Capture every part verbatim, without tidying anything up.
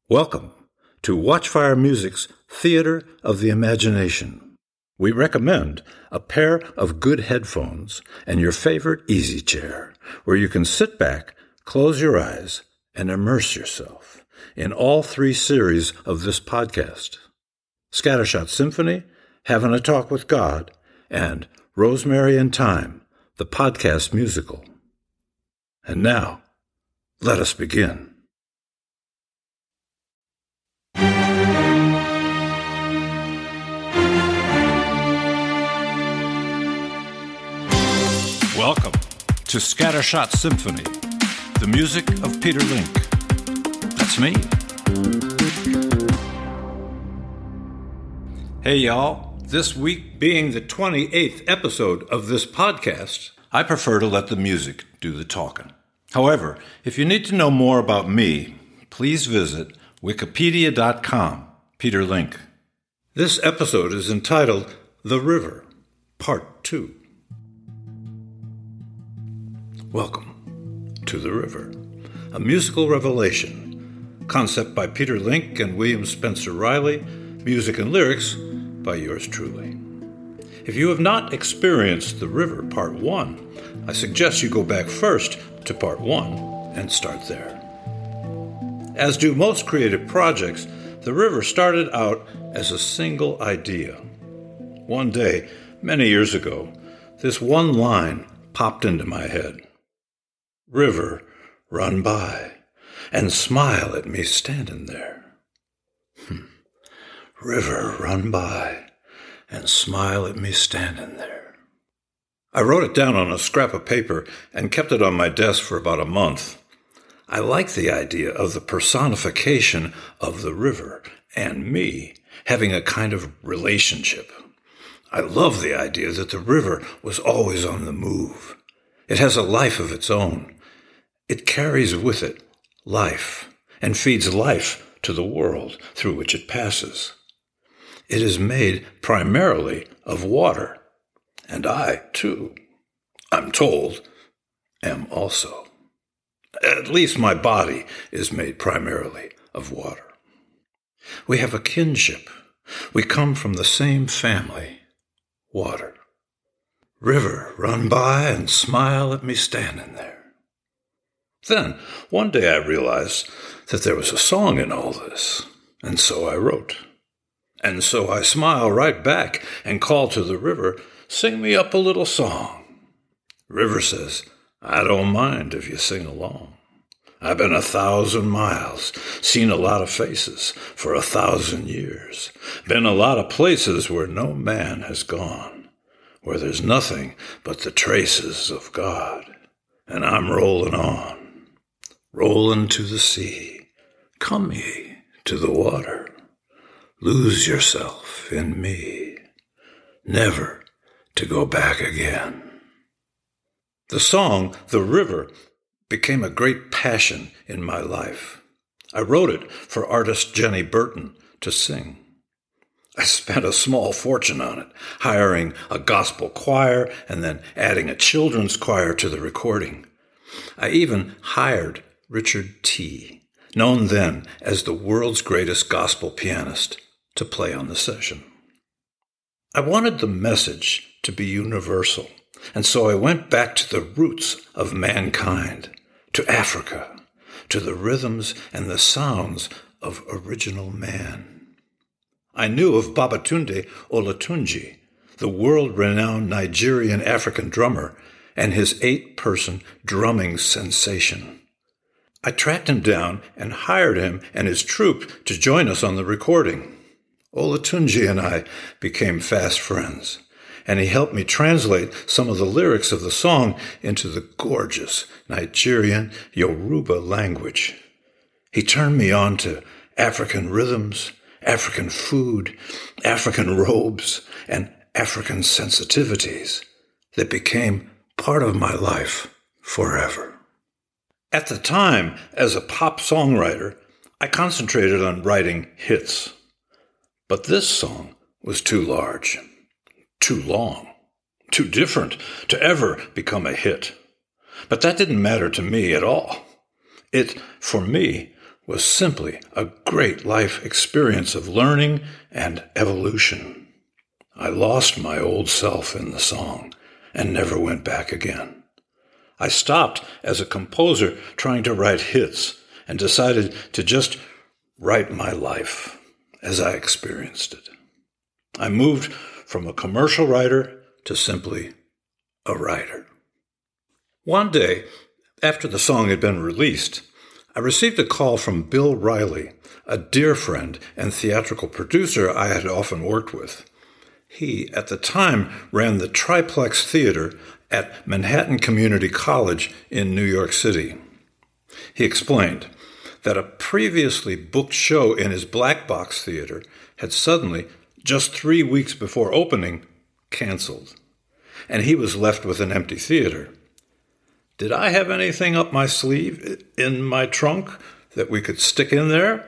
Welcome to Watchfire Music's Theater of the Imagination. We recommend a pair of good headphones and your favorite easy chair, where you can sit back, close your eyes, and immerse yourself in all three series of this podcast: Scattershot Symphony, Having a Talk with God, and Rosemary and Thyme, the podcast musical. And now, let us begin. Welcome to Scattershot Symphony, the music of Peter Link. That's me. Hey y'all, this week being the twenty-eighth episode of this podcast, I prefer to let the music do the talking. However, if you need to know more about me, please visit wikipedia dot com, Peter Link. This episode is entitled The River, Part two. Welcome to The River, a musical revelation. Concept by Peter Link and William Spencer Riley. Music and lyrics by yours truly. If you have not experienced The River Part one, I suggest you go back first to Part one and start there. As do most creative projects, The River started out as a single idea. One day, many years ago, this one line popped into my head. River, run by, and smile at me standing there. Hmm. River, run by, and smile at me standing there. I wrote it down on a scrap of paper and kept it on my desk for about a month. I like the idea of the personification of the river and me having a kind of relationship. I love the idea that the river was always on the move. It has a life of its own. It carries with it life and feeds life to the world through which it passes. It is made primarily of water, and I, too, I'm told, am also. At least my body is made primarily of water. We have a kinship. We come from the same family, water. River, run by and smile at me standing there. Then, one day I realized that there was a song in all this, and so I wrote. And so I smile right back and call to the river, sing me up a little song. River says, I don't mind if you sing along. I've been a thousand miles, seen a lot of faces for a thousand years, been a lot of places where no man has gone, where there's nothing but the traces of God, and I'm rolling on. Rolling to the sea, come ye to the water, lose yourself in me, never to go back again. The song, The River, became a great passion in my life. I wrote it for artist Jenny Burton to sing. I spent a small fortune on it, hiring a gospel choir and then adding a children's choir to the recording. I even hired Richard T., known then as the world's greatest gospel pianist, to play on the session. I wanted the message to be universal, and so I went back to the roots of mankind, to Africa, to the rhythms and the sounds of original man. I knew of Babatunde Olatunji, the world-renowned Nigerian African drummer, and his eight-person drumming sensation. I tracked him down and hired him and his troupe to join us on the recording. Olatunji and I became fast friends, and he helped me translate some of the lyrics of the song into the gorgeous Nigerian Yoruba language. He turned me on to African rhythms, African food, African robes, and African sensitivities that became part of my life forever. At the time, as a pop songwriter, I concentrated on writing hits. But this song was too large, too long, too different to ever become a hit. But that didn't matter to me at all. It, for me, was simply a great life experience of learning and evolution. I lost my old self in the song and never went back again. I stopped as a composer trying to write hits and decided to just write my life as I experienced it. I moved from a commercial writer to simply a writer. One day, after the song had been released, I received a call from Bill Riley, a dear friend and theatrical producer I had often worked with. He, at the time, ran the Triplex Theater at Manhattan Community College in New York City. He explained that a previously booked show in his Black Box Theater had suddenly, just three weeks before opening, canceled, and he was left with an empty theater. Did I have anything up my sleeve, in my trunk, that we could stick in there?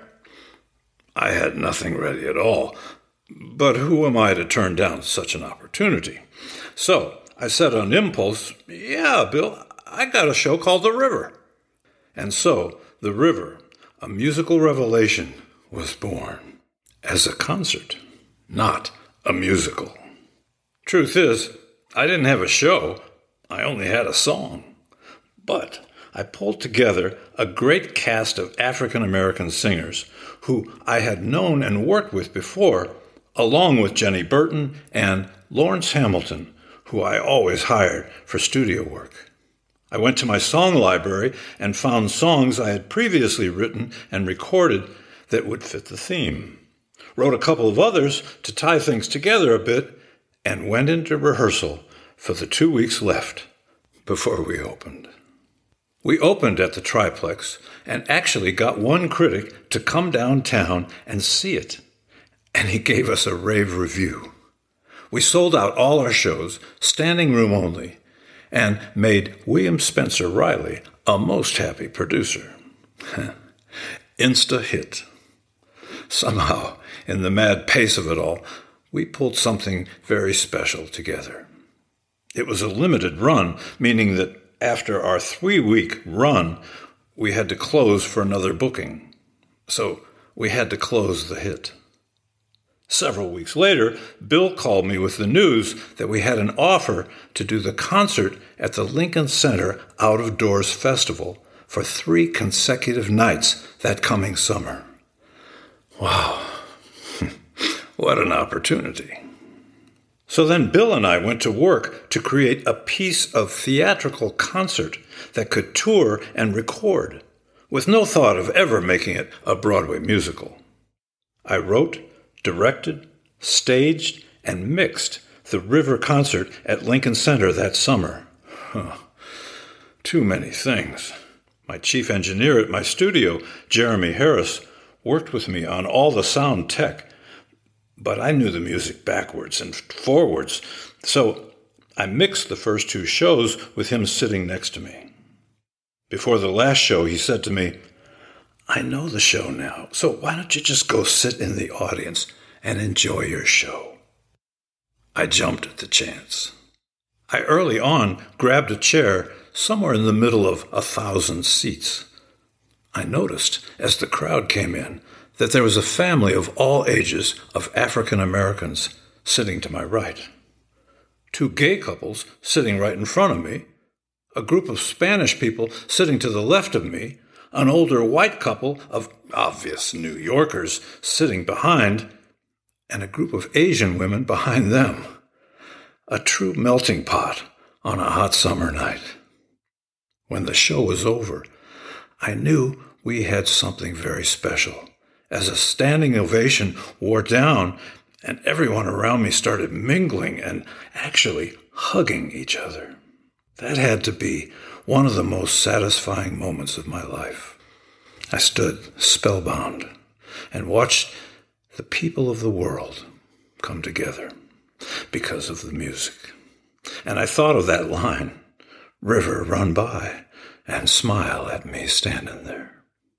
I had nothing ready at all, but who am I to turn down such an opportunity? So I said on impulse, yeah, Bill, I got a show called The River. And so The River, a musical revelation, was born as a concert, not a musical. Truth is, I didn't have a show, I only had a song. But I pulled together a great cast of African-American singers who I had known and worked with before, along with Jenny Burton and Lawrence Hamilton, who I always hired for studio work. I went to my song library and found songs I had previously written and recorded that would fit the theme, wrote a couple of others to tie things together a bit, and went into rehearsal for the two weeks left before we opened. We opened at the Triplex and actually got one critic to come downtown and see it, and he gave us a rave review. We sold out all our shows, standing room only, and made William Spencer Riley a most happy producer. Insta hit. Somehow, in the mad pace of it all, we pulled something very special together. It was a limited run, meaning that after our three-week run, we had to close for another booking. So we had to close the hit. Several weeks later, Bill called me with the news that we had an offer to do the concert at the Lincoln Center Out of Doors Festival for three consecutive nights that coming summer. Wow, what an opportunity. So then Bill and I went to work to create a piece of theatrical concert that could tour and record, with no thought of ever making it a Broadway musical. I wrote, directed, staged, and mixed the River concert at Lincoln Center that summer. Huh. Too many things. My chief engineer at my studio, Jeremy Harris, worked with me on all the sound tech, but I knew the music backwards and forwards, so I mixed the first two shows with him sitting next to me. Before the last show, he said to me, "I know the show now, so why don't you just go sit in the audience and enjoy your show?" I jumped at the chance. I early on grabbed a chair somewhere in the middle of a thousand seats. I noticed, as the crowd came in, that there was a family of all ages of African Americans sitting to my right. Two gay couples sitting right in front of me, a group of Spanish people sitting to the left of me, an older white couple of obvious New Yorkers sitting behind, and a group of Asian women behind them. A true melting pot on a hot summer night. When the show was over, I knew we had something very special, as a standing ovation wore down and everyone around me started mingling and actually hugging each other. That had to be one of the most satisfying moments of my life. I stood spellbound and watched the people of the world come together because of the music. And I thought of that line, "River, run by and smile at me standing there."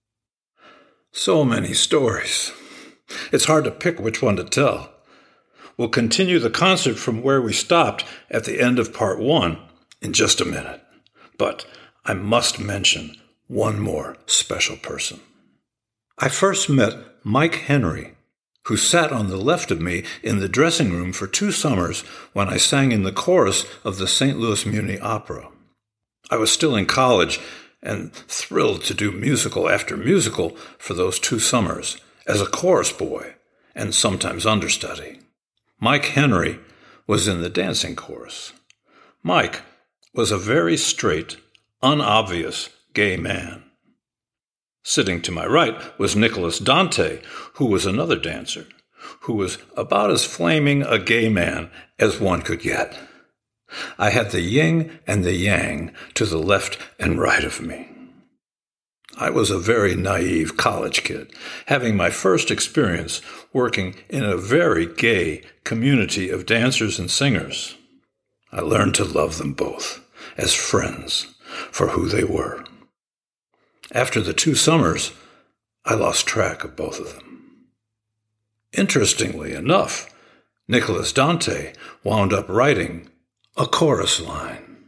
So many stories. It's hard to pick which one to tell. We'll continue the concert from where we stopped at the end of part one in just a minute. But I must mention one more special person. I first met Mike Henry, who sat on the left of me in the dressing room for two summers when I sang in the chorus of the Saint Louis Muni Opera. I was still in college and thrilled to do musical after musical for those two summers as a chorus boy and sometimes understudy. Mike Henry was in the dancing chorus. Mike was a very straight, unobvious gay man. Sitting to my right was Nicholas Dante, who was another dancer, who was about as flaming a gay man as one could get. I had the yin and the yang to the left and right of me. I was a very naive college kid, having my first experience working in a very gay community of dancers and singers. I learned to love them both as friends for who they were. After the two summers, I lost track of both of them. Interestingly enough, Nicholas Dante wound up writing a chorus line.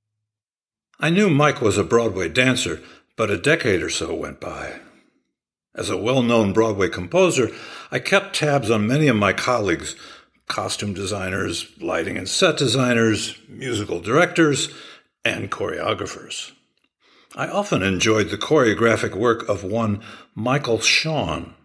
I knew Mike was a Broadway dancer, but a decade or so went by. As a well-known Broadway composer, I kept tabs on many of my colleagues, costume designers, lighting and set designers, musical directors, and choreographers. I often enjoyed the choreographic work of one Michael Shawn.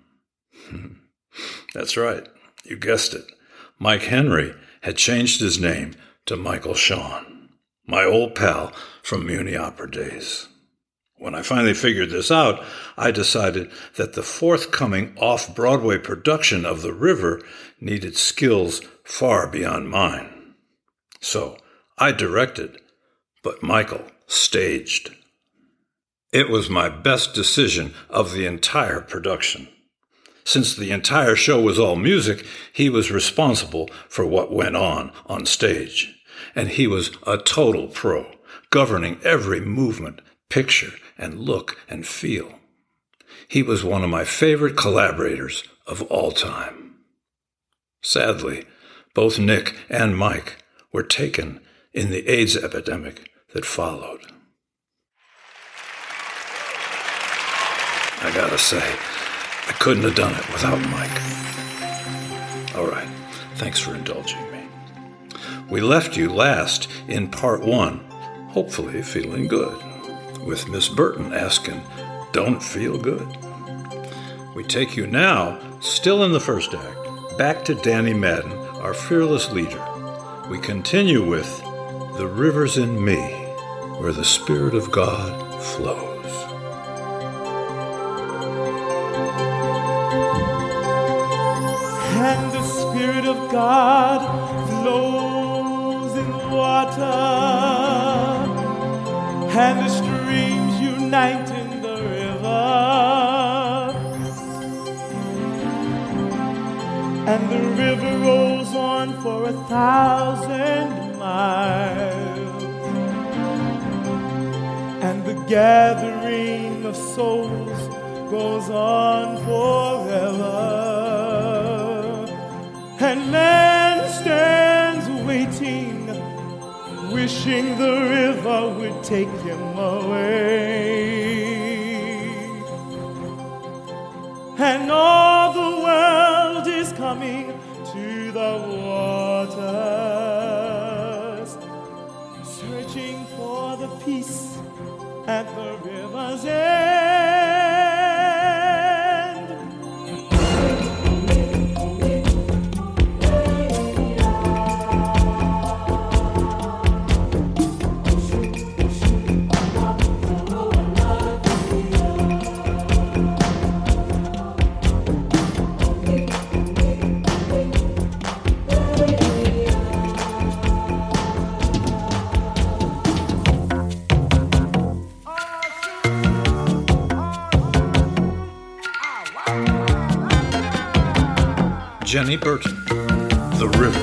That's right, you guessed it. Mike Henry had changed his name to Michael Shawn, my old pal from Muni Opera days. When I finally figured this out, I decided that the forthcoming off-Broadway production of The River needed skills far beyond mine. So I directed, but Michael staged. It was my best decision of the entire production. Since the entire show was all music, he was responsible for what went on on stage. And he was a total pro, governing every movement, picture, and look and feel. He was one of my favorite collaborators of all time. Sadly, both Nick and Mike were taken in the AIDS epidemic that followed. I gotta say, I couldn't have done it without Mike. All right, thanks for indulging me. We left you last in part one, hopefully feeling good, with Miss Burton asking, "Don't feel good?" We take you now, still in the first act, back to Danny Madden, our fearless leader. We continue with "The River's in Me, where the Spirit of God flows." And the Spirit of God flows in the water, and the streams unite in the river, and the river rolls on for a thousand miles, and the gathering of souls goes on forever. And man stands waiting, wishing the river would take him away. And all the world is coming to the waters, searching for the peace at the river's end. Jenny Burton, The River.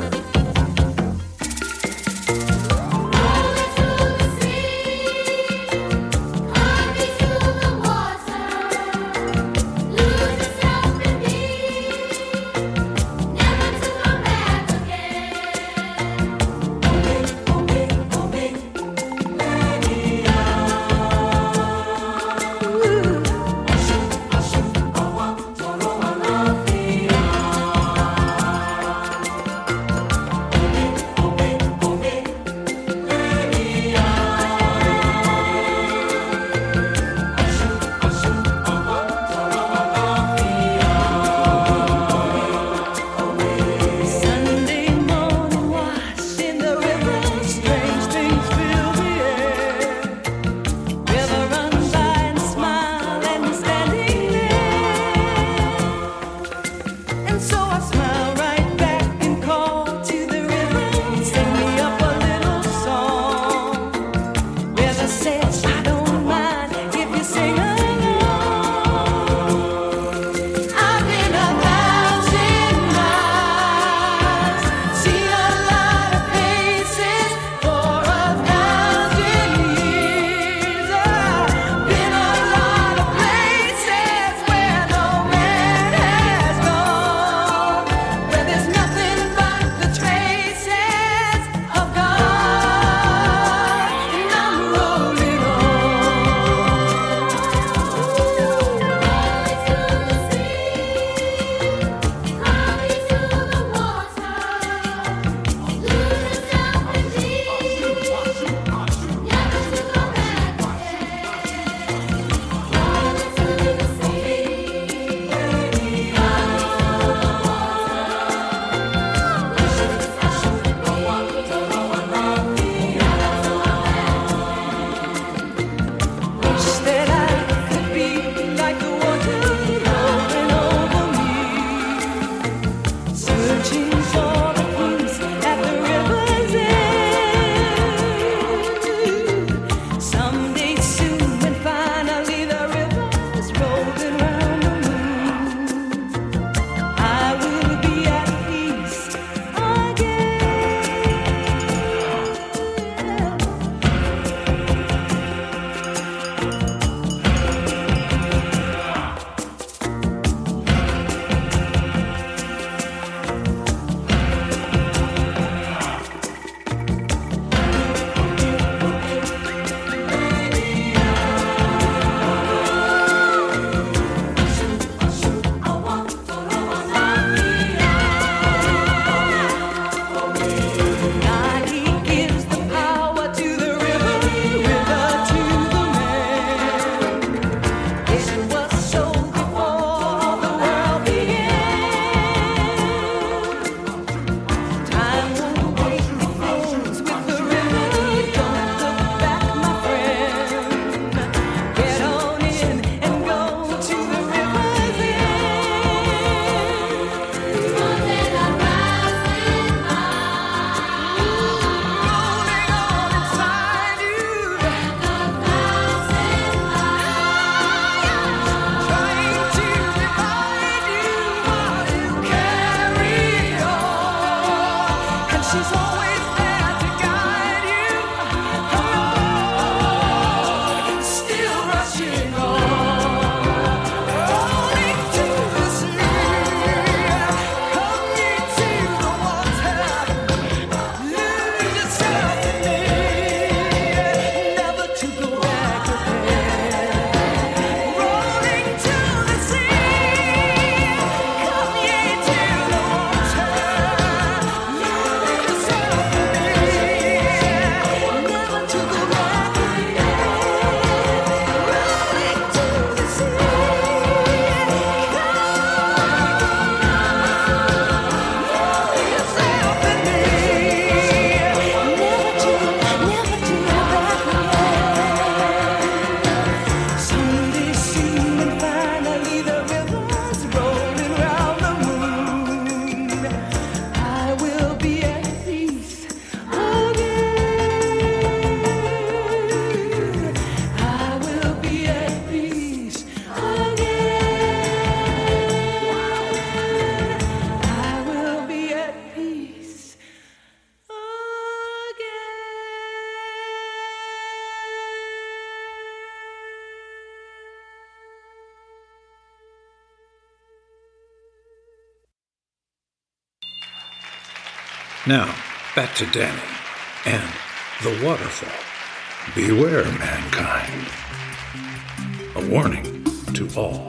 Now, back to Danny and the waterfall. Beware, mankind. A warning to all.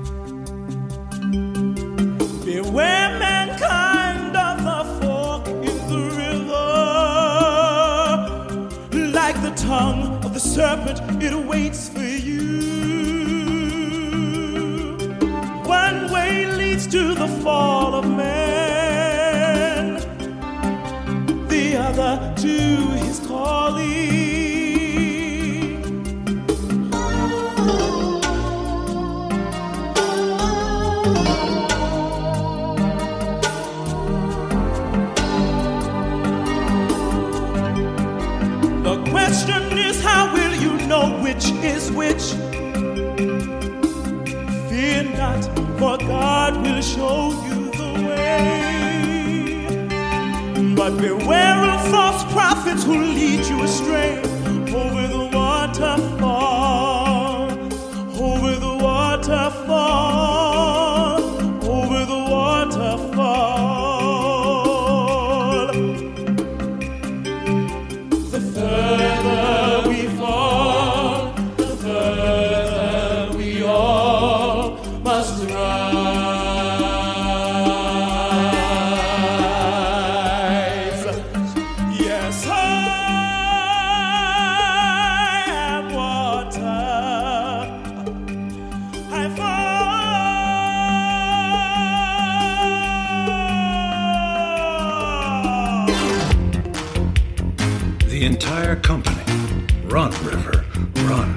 Beware, mankind, of the fork in the river. Like the tongue of the serpent, it waits for you. One way leads to the fall of man, the other to his calling. The question is, how will you know which is which? Fear not, for God will show you the way. But beware of false prophets who lead you astray over the waterfall, over the waterfall, over the waterfall. The further we fall, the further we all must rise. Yes, I am water. I fall. The entire company. Run, river, run.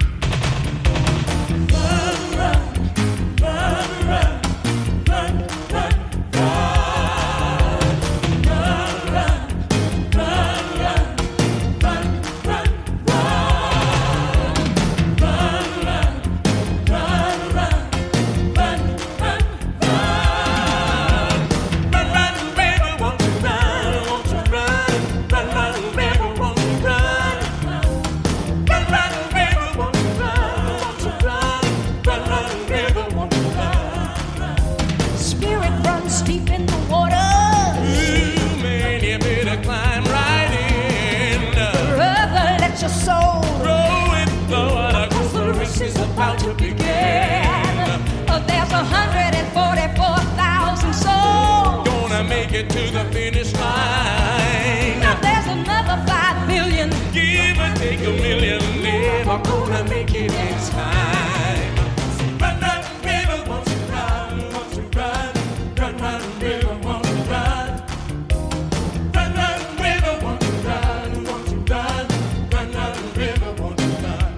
Spirit runs deep in the water. Ooh, man, you better climb right in. Brother, let your soul Roll with the water, 'cause the race is about to begin. Oh, there's one hundred forty-four thousand souls. Gonna make it to the finish line. Now there's another five billion. Give or take a million, never gonna make it in time. Run, run, river, won't you run, won't you run? Run, run, river, won't you run? Run, run, river, won't you run, won't you run? Run, run, river, won't you run?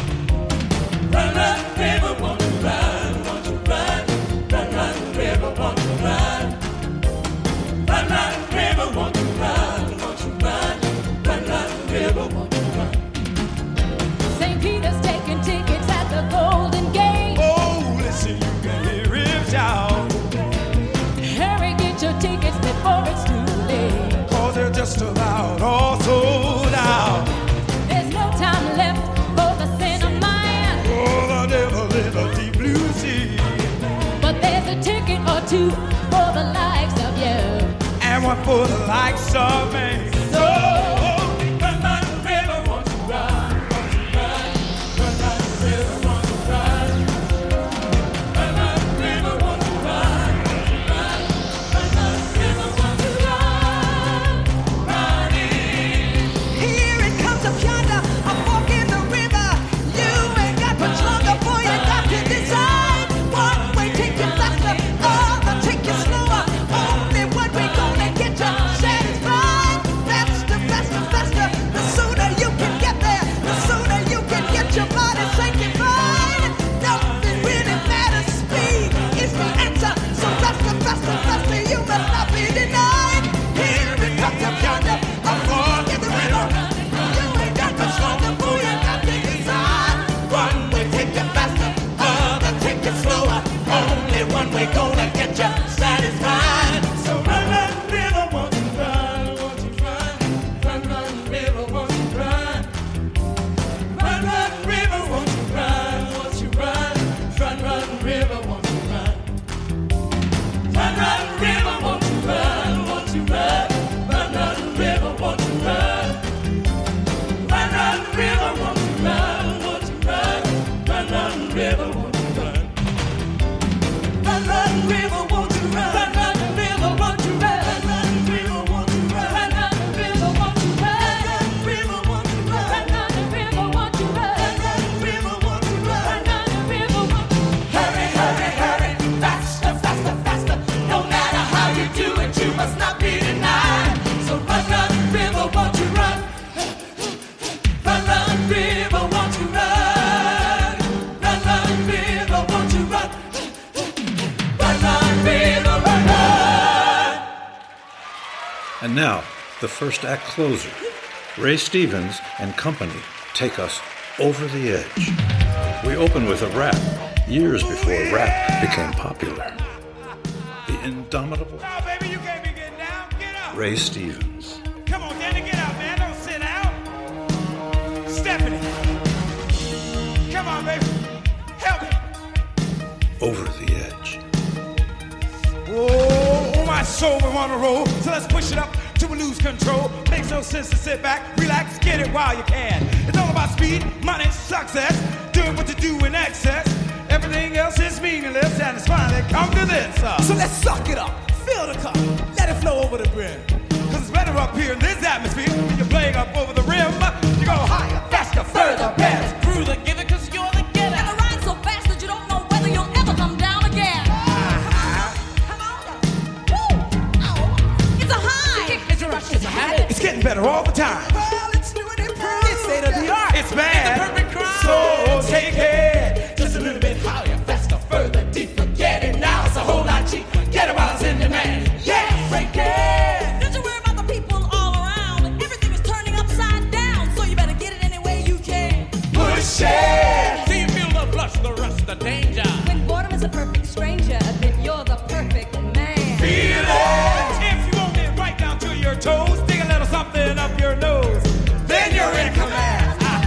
Run, run, river, won't you run, won't you run? Run, run, river, won't you run? Run, run, river, won't you run, won't you run? Run, run, river, won't you run? Saint Peter's taking tickets at the Golden Gate. Oh, listen, you can hear him shout, Hurry, get your tickets before it's too late. 'cause they're just about all sold out. There's no time left for the sinner man, Oh, the devil in the deep blue sea. but there's a ticket or two for the likes of you. And one for the likes of me. So, run, run, river, won't you run, won't you run? Run, run, river, won't you run? Run, run, river, won't you run, won't you run? Run, run, river, won't you run? Running. Here it comes up yonder, a fork in the river. You ain't got much longer, boy, you got to decide. One way take you faster, other take you slower. Only one way gonna get you satisfied. Faster, faster, faster. The sooner you can get there, the sooner you can get your body sanctified. Nothing really matters, speed is the answer. So faster, faster, faster, you must not be denied. Here it comes up yonder, a fork in the river. You ain't got much longer, boy, you got to decide. One way take you faster, other take you slower. Only one way gonna get you satisfied. So run, run, river, won't you run, won't you run? Run, run, river, won't you run? Run, run, river, won't you run, won't you run? Run, run, river, won't you run? Run, run, river, won't you run, won't you run? Run, run, And now, the first act closer. Ray Stevens and company take us over the edge. We open with a rap, years before rap became popular. The indomitable No, baby, you can't be getting down. Get up. Ray Stevens. Come on, Danny, get up, man. Don't sit down. Stephanie. Come on, baby. Help me. Over the edge. Oh, oh, my soul, we want to roll. So let's push it up till we lose control. Makes no sense to sit back, relax, get it while you can. It's all about speed, money, success. Doing what you do in excess. Everything else is meaningless, and it's finally come to this. Uh. So let's suck it up, fill the cup, let it flow over the brim. Cause it's better up here in this atmosphere. When you're playing up over the rim, you go higher, faster, further, past. Through the giver, cause you're the getter. And the ride so fast that you don't know whether you'll ever come down again. Come on, woo, oh, it's a high. It's a rush, it's a habit. It's getting better all the time. Well, it's new and improved. It's state of the art. It's bad. It's a perfect crime. So take it. Just a little bit higher, faster, further, deeper. Get it now, it's a whole lot cheaper. Get it while it's in demand. Yeah, break it. Don't you worry about the people all around. Everything is turning upside down, so you better get it any way you can. Push it. Do you feel the blush, the rush, the danger? When boredom is a perfect stranger, then you're the perfect man. Feel it. If you won't get right down to your toes, dig a little something up your nose, then you're in command.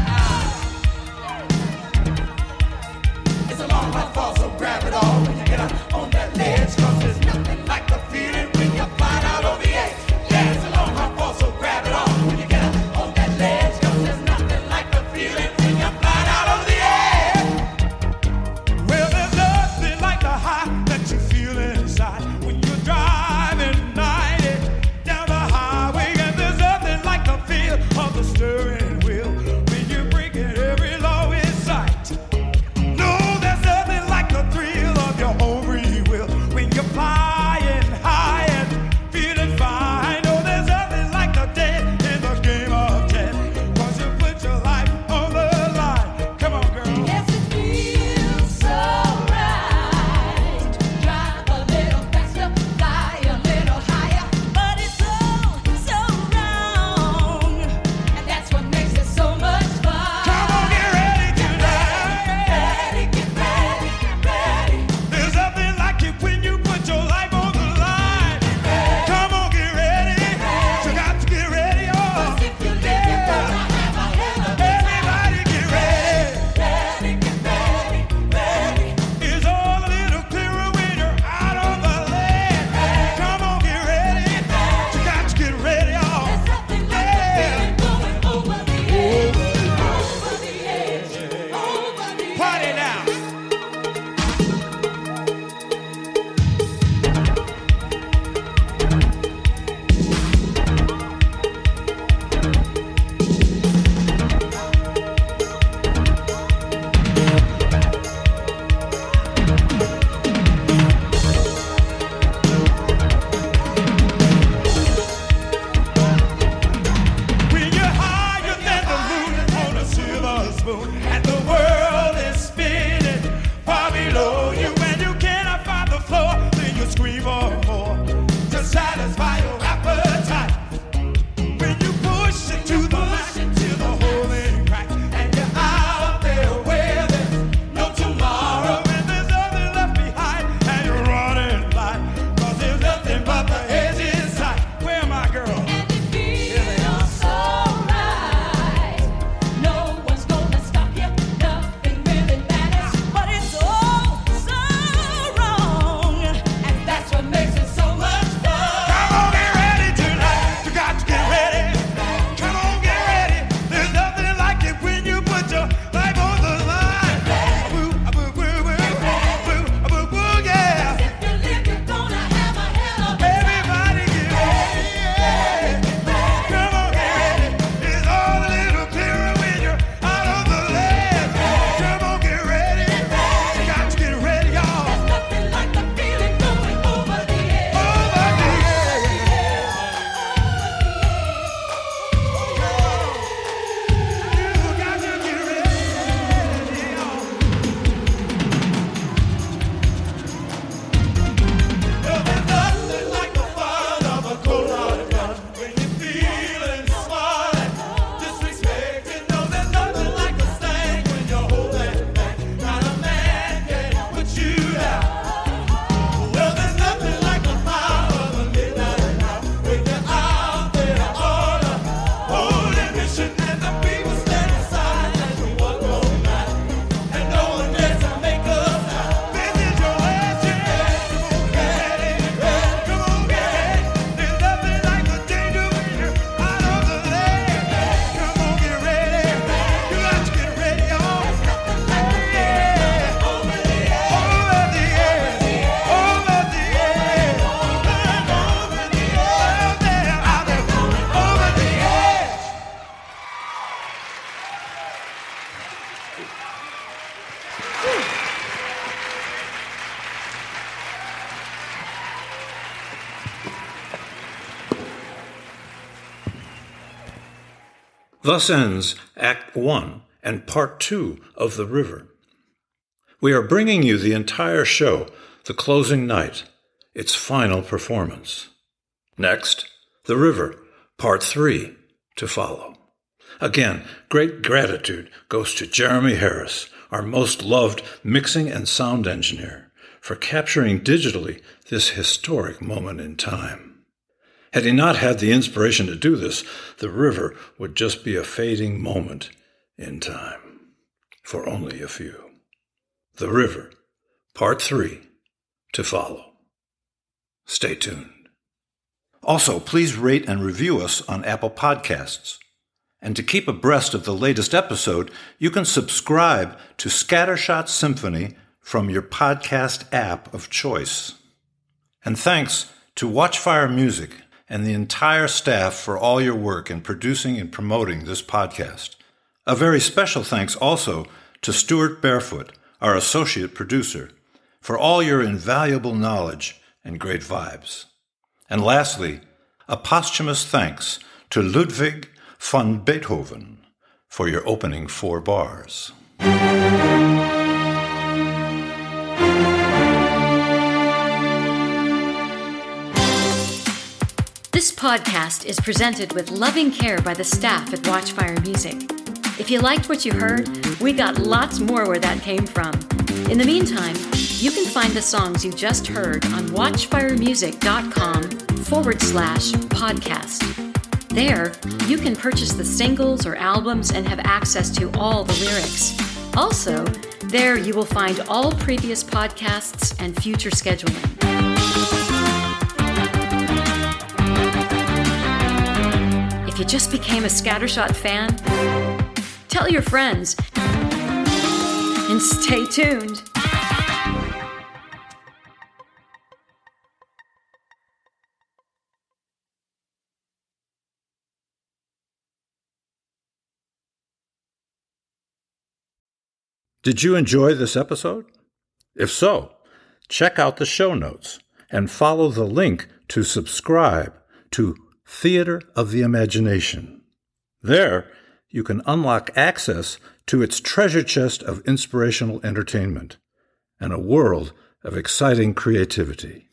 It's a long hot fall, so grab it all when you get up on that ledge. Cause there's nothing like the feeling when you fly out over the edge. Yeah, it's a long hot fall, so grab it all when you get up on that ledge. Cause there's nothing like the feeling when you fly out over the edge. Well, there's nothing like the high that you feel inside when you're driving ninety down the highway. And there's nothing like the feel of the steering wheel when you're breaking every law in sight. No, there's nothing like the thrill of your own free will when you're flying high and feeling fine. No, there's nothing like the dead in the game of death, 'cause you put your life on the line. Come on, girl. Yes, it feels so right. Drive a little faster. Thus ends Act One and Part Two of The River. We are bringing you the entire show, the closing night, its final performance. Next, The River, Part Three, to follow. Again, great gratitude goes to Jeremy Harris, our most loved mixing and sound engineer, for capturing digitally this historic moment in time. Had he not had the inspiration to do this, The River would just be a fading moment in time, for only a few. The River, Part Three, to follow. Stay tuned. Also, please rate and review us on Apple Podcasts. And to keep abreast of the latest episode, you can subscribe to Scattershot Symphony from your podcast app of choice. And thanks to Watchfire Music and the entire staff for all your work in producing and promoting this podcast. A very special thanks also to Stuart Barefoot, our associate producer, for all your invaluable knowledge and great vibes. And lastly, a posthumous thanks to Ludwig von Beethoven for your opening four bars. This podcast is presented with loving care by the staff at Watchfire Music. If you liked what you heard, we got lots more where that came from. In the meantime, you can find the songs you just heard on watchfiremusic.com forward slash podcast. There, you can purchase the singles or albums and have access to all the lyrics. Also, there you will find all previous podcasts and future scheduling. If you just became a Scattershot fan, tell your friends and stay tuned. Did you enjoy this episode? If so, check out the show notes and follow the link to subscribe to Theater of the Imagination. There, you can unlock access to its treasure chest of inspirational entertainment and a world of exciting creativity.